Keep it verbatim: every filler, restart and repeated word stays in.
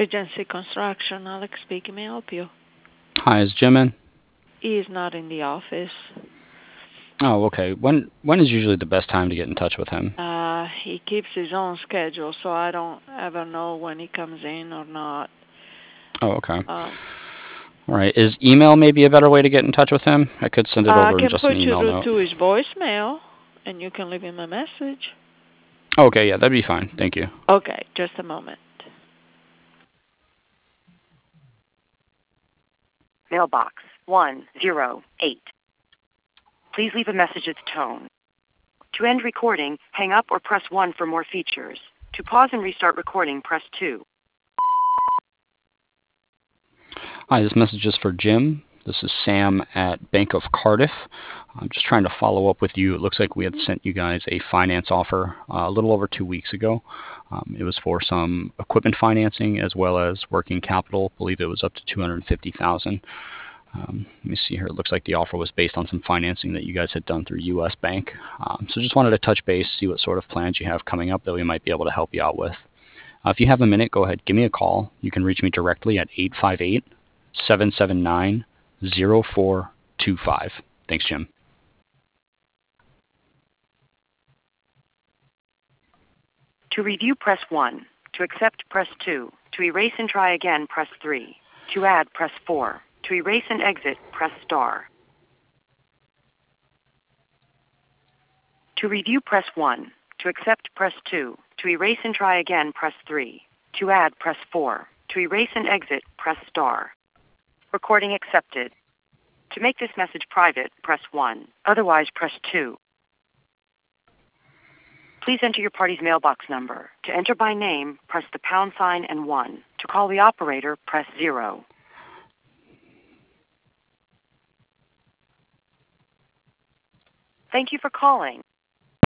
Regency Construction, Alex speaking. May I help you? Hi, is Jim in? He is not in the office. Oh, okay. When when is usually the best time to get in touch with him? Uh, he keeps his own schedule, so I don't ever know when he comes in or not. Oh, okay. Um, All right. Is email maybe a better way to get in touch with him? I could send it I over in can just an put you email through note. to his voicemail, and you can leave him a message. Oh, okay, yeah, that'd be fine. Thank you. Okay, just a moment. Mailbox one zero eight. Please leave a message at the tone. To end recording, hang up or press one for more features. To pause and restart recording, press two. Hi, this message is for Jim. This is Sam at Bank of Cardiff. I'm just trying to follow up with you. It looks like we had sent you guys a finance offer uh, a little over two weeks ago. Um, it was for some equipment financing as well as working capital. I believe it was up to two hundred fifty thousand dollars. Um, let me see here. It looks like the offer was based on some financing that you guys had done through U S Bank. Um, so just wanted to touch base, see what sort of plans you have coming up that we might be able to help you out with. Uh, if you have a minute, go ahead, give me a call. You can reach me directly at eight five eight, seven seven nine, zero four two five. Thanks, Jim. To review, press one. To accept, press two. To erase and try again, press three. To add, press four. To erase and exit, press star. To review, press one. To accept, press two. To erase and try again, press three. To add, press four. To erase and exit, press star. Recording accepted. To make this message private, press one. Otherwise, press two. Please enter your party's mailbox number. To enter by name, press the pound sign and one. To call the operator, press zero. Thank you for calling.